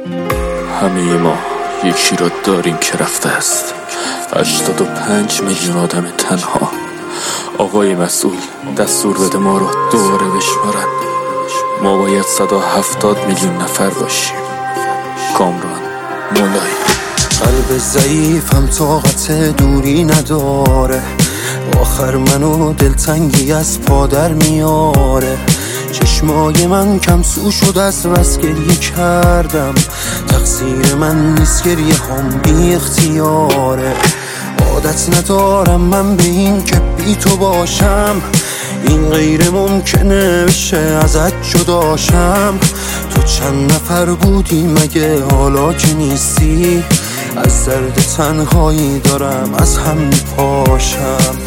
همه ما یکی را داریم که رفته است. 85 میلیون آدم تنها. آقای مسئول دستور بده ما رو دوباره بشمارن. ما باید 170 میلیون نفر باشیم. کامران مولایی. قلب ضعیفم طاقت دوری نداره، آخر منو دلتنگی از پادر میاره. چشمای من کم سو شد از بس گریه کردم، تقصیر من نیست گریه هم بی اختیاره. عادت ندارم من به این که بی تو باشم، این غیر ممکنه بشه ازت جداشم. تو چند نفر بودی مگه حالا که نیستی؟ از درد تنهایی دارم از هم میپاشم.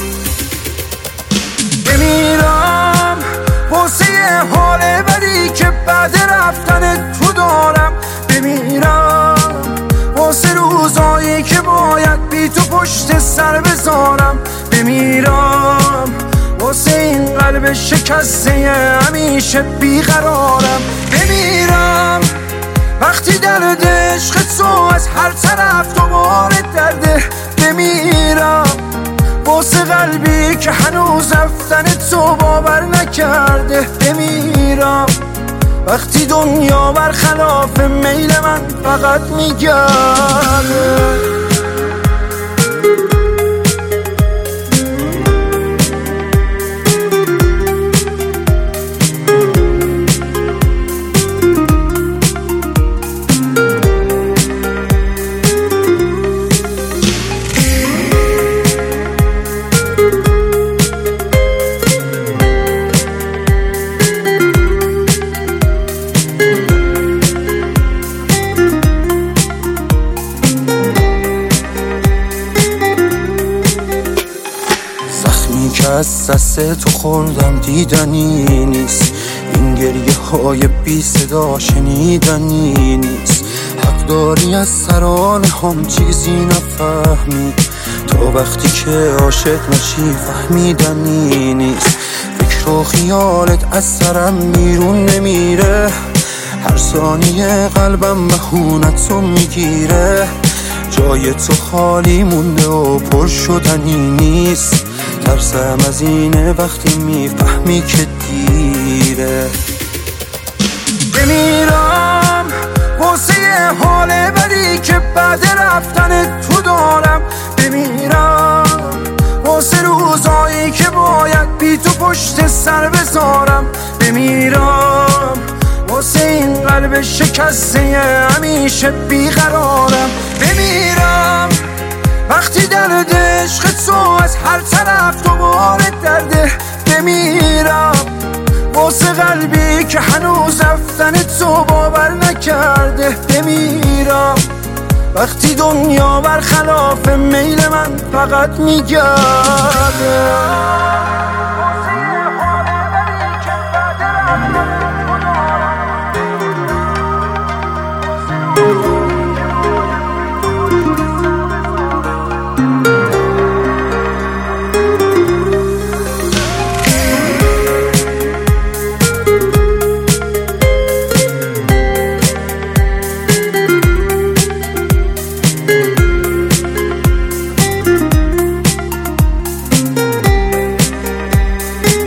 بمیرم واسه حال بدی که بعد رفتن تو دارم. بمیرم واسه روزایی که باید بی تو پشت سر بذارم. بمیرم واسه این قلب شکسته همیشه بیقرارم. بمیرم وقتی درد عشق تو از هر طرف دوباره درده. بمیرم واسه قلبی که هنوز رفتن تو باور نکرده. بمیرم وقتی دنیا برخلاف میل من فقط میگرده. که از دست تو خوردم دیدنی نیست، این گریه های بی صدا شنیدنی نیست. حق داری از سرانه هم چیزی نفهمی، تا وقتی که عاشق نشی فهمیدنی نیست. فکر و خیالت از سرم بیرون نمیره، هر ثانیه قلبم بهونتو میگیره. جای تو خالی مونده و پر شدنی نیست، ترسم از اینه وقتی میفهمی که دیره. بمیرم واسه حال بدی که بعد رفتن تو دارم. بمیرم واسه روزایی که باید بی تو پشت سر بذارم. بمیرم واسه این قلب شکسته همیشه بیقرارم. بمیرم وقتی درد عشق تو از هر طرف دوباره درده. بمیرم واسه قلبی که هنوز رفتن تو باور نکرده. بمیرم وقتی دنیا برخلاف میل من فقط میگرده.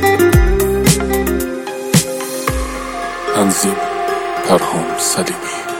تنظیم پرهام سلیمی.